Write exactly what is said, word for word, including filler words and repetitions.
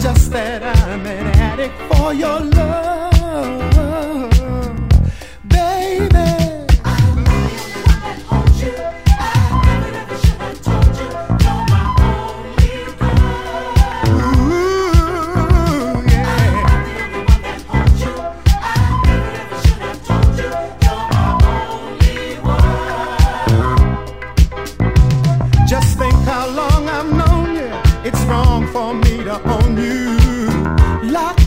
Just that I'm an addict for your love, baby. I'm the only one that holds you. I never, never should have told you. You're my only girl. Ooh, yeah. I'm the only one that holds you. I never, never should have told you. You're my only one. Just think how long I've known you. It's wrong for me to own you. Lock